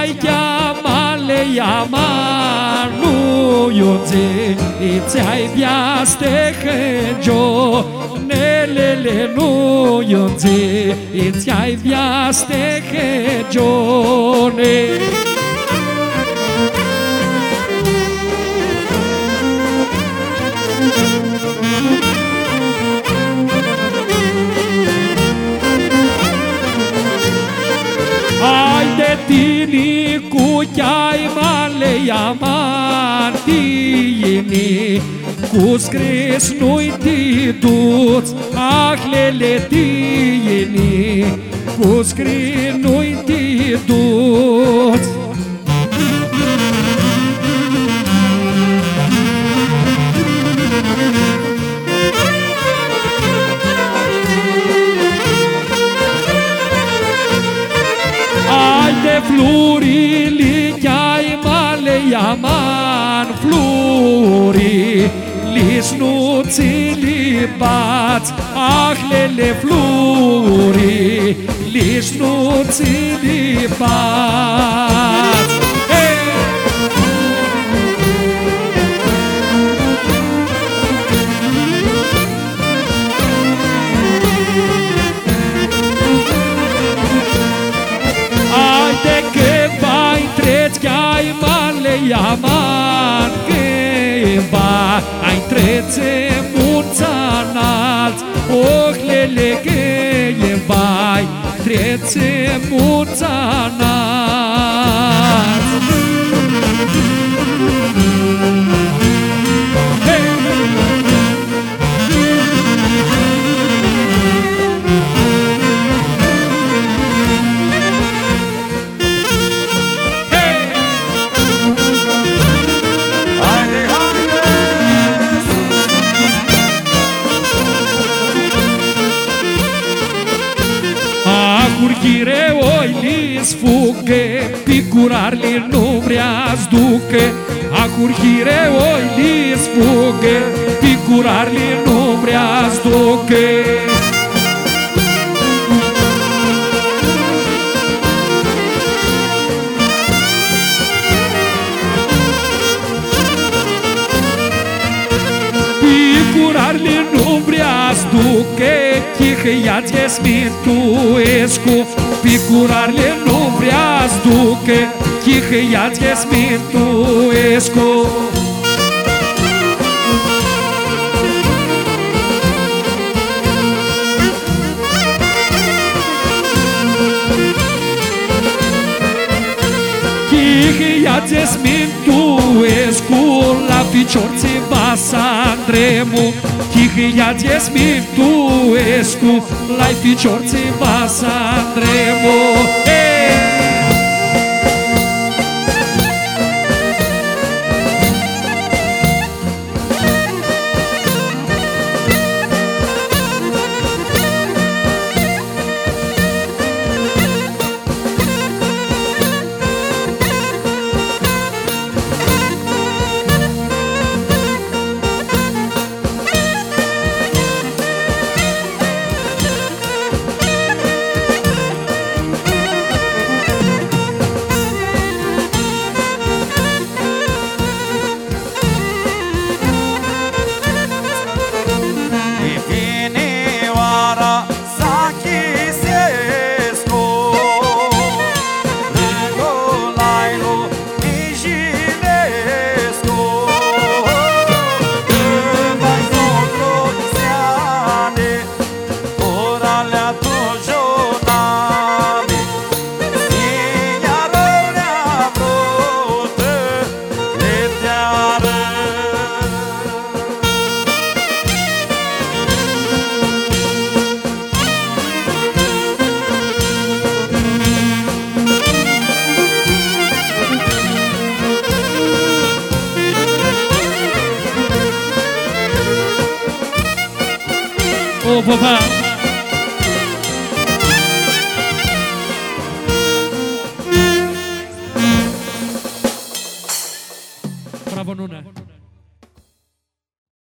ai chiamale yamanu yunze itsai biaste khenjo nelele nu yunze itsai biaste khenjo ne tini cu chiai male yaman tini cu scris nu-i tituț ahlele tini cu scris nu-i tituț Flori chiai male yaman flori lis nu ți-li bați ahlele flori lis nu ți-li bați yaman kemba ai trece muțanalți ohlele kemba ai trece muțanalți Curghire oilis fughe, picurarli nu vrea-ți ducă. A curghire oilis fughe, picurarli nu vrea-ți ducă. Picurarli nu vrea-ți ducă, Chihăiați Smintuescu, picurarle nu vrea-ți ducă, Chihăiați Smintuescu. Chihăiați Smintuescu, la picior ți-va Sandremu. Chihăiați Smintuescu, la-i picior ți-va Sandremu. Oh, papà. Bravo Nuna.